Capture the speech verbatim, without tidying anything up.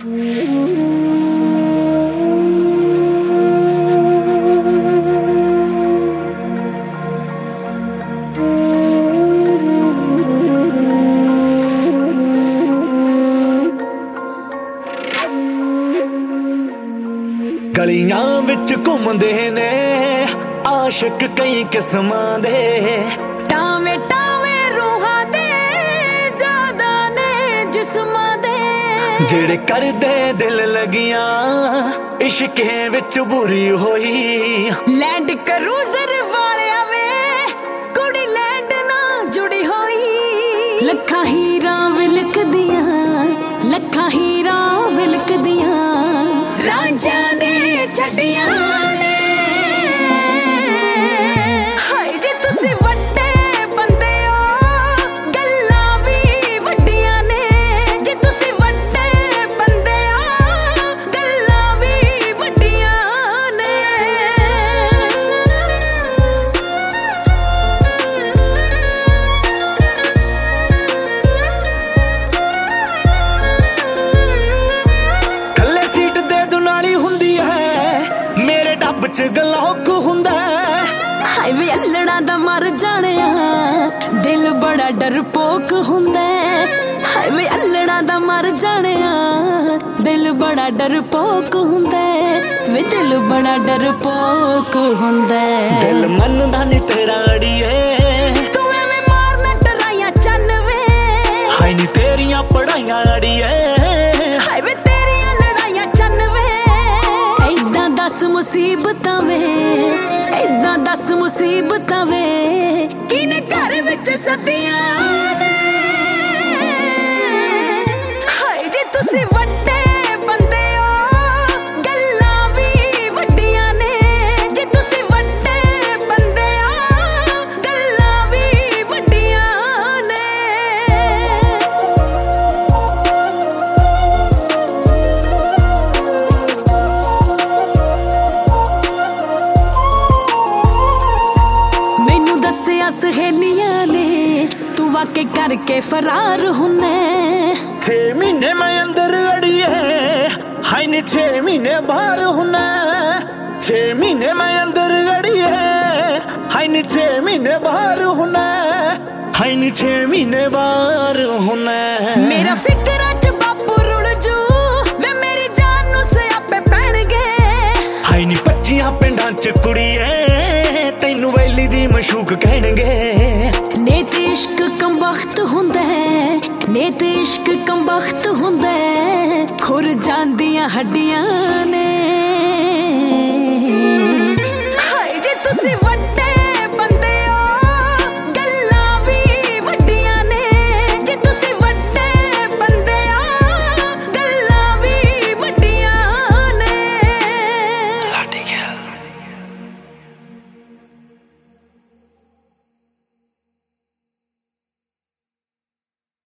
गलियां विच घूमदे ने आशिक कई किस्मां दे, टावे टावे रूहां दे ज्यादा ने जिस्मां दे, जेड़े करदे दिल लगियां इश्के विच बुरी होई। लैंड क्रूजर वालिया वे कुड़ी लैंड ना जुड़ी होई, लखां हीरा विलक दियां लखां हीरा विलक दियां राजा ने छड्डियां ने। हाय जे तुसीं वड्डे बंदे हो गल्लां भी वड्डियां ने, जे तुसीं वड्डे बंदे हो गल्लां भी वड्डियां ने। थल्ले सीट दे दुनाली हुंदी है मेरे डब च गलौक हुंदा है। हाय वे अल्लड़ा दा मर जाणिया दिल बड़ा डरपोक हुंदा है, हाय वे अल्लड़ा दा मर जाणिया दिल बड़ा डरपोक हुंदा है, वे दिल बड़ा डरपोक हुंदा है। दिल मनदा नी तेरा अड़िए तू एवें मारना डराइयां चन्न वे, हाय नी तेरियां पढ़ाइयां अड़िए हाय वे तेरियां लड़ाइयां चन्न वे। ऐदां दस मुसीबतां वे ऐदां दस मुसीबतां वे किने घर विच सदियां ने। हाय जे तुसीं वड्डे बंदे हो गल्लां भी वड्डियां ने, जे तुसीं वड्डे बंदे हो गल्लां भी वड्डियां ने। मैनू दस्सिया सहेलियां ने तू वाकई करके फरार हुन्ने, छे महीने मैं अंदर अड़िए हाय नी छे महीने बाहर हुन्ना, छे महीने मैं अंदर अड़िए हाय नी छे महीने बाहर हुन्ना, हाय नी छे महीने बाहर हुन्ना। मेरा फिकरा च बापू रुड़ जू वे मेरी जान नू सियापे पैणगे, हाय नी पच्चियां पिंडां च कुड़िए तैनू वैली दी मशूक कहणगे। नेत इश्क कमबख्त हुंदा है नेत इश्क कमबख्त हुंदा है, खुर जांदियां हड्डियां